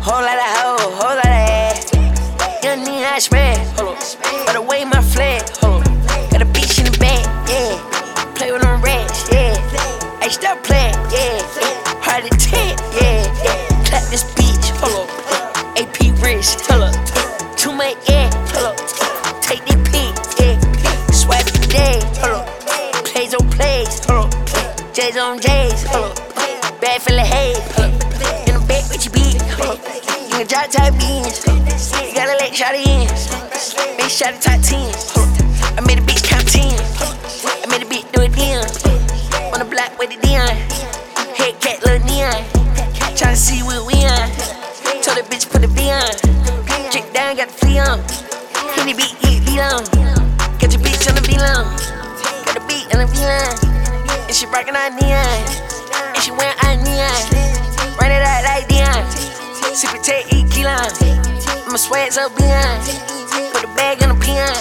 Whole lot of hoe, whole lot of ass. Young nigga, I spread. By the way, my flag. Got a bitch in the back, yeah. Play with them rats, yeah. Hey, stop playing, yeah. Hard to take, yeah. Clap this bitch, AP wrist, too much, yeah. Take this pic, yeah. Swipe the day, plays on plays, J's on J's, bag full of haze. In the back with your beat, you can drop top beans. You gotta let shawty in, make shawty top 10. I made a bitch count 10, I made a bitch do it then. On the block with the Dion, head cat lil' neon. Tryna see what we on, told that bitch put the V on. Drip down, got the flea on, hit the beat, hit the on. Got your bitch on the V-line, got the beat on the V-line. And she rockin' our neon, and she wearing our neon. Run it out like Dion, sip it, take, eat key lime. I'ma swag so beyond, put a bag on the peon.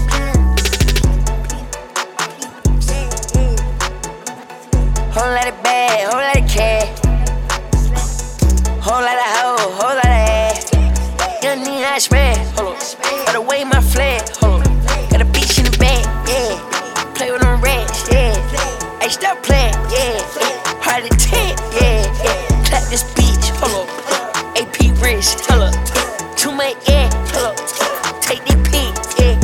Whole lot of bag, whole lot of cash. Whole lot of hoe, whole lot of ass. Young nigga, I spread. By the way, my flag. Got a bitch in the back, yeah. Play with them rats, yeah. Hey, stop playing, yeah. Hard to take, yeah. Clap this bitch, AP wrist, too much, yeah. Take this pic, yeah.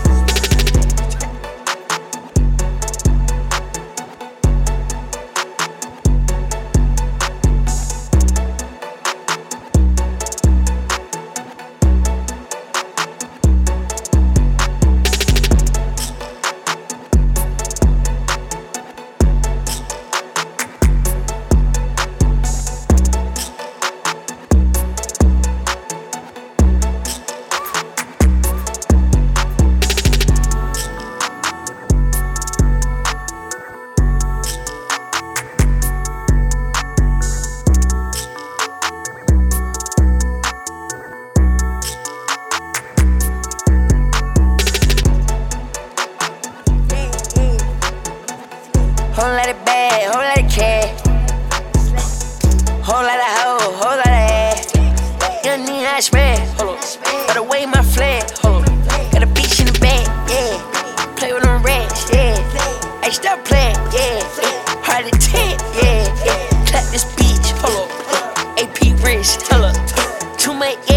Whole lot of bag, whole lot of cash. Whole lot of hoe, whole lot of ass. Young nigga, I spread. By the way, my flag. Got a bitch in the back, yeah. Play with them rats, yeah. Hey, stop playing, yeah. Hard to take, yeah. Clap this bitch, AP wrist, too much, yeah.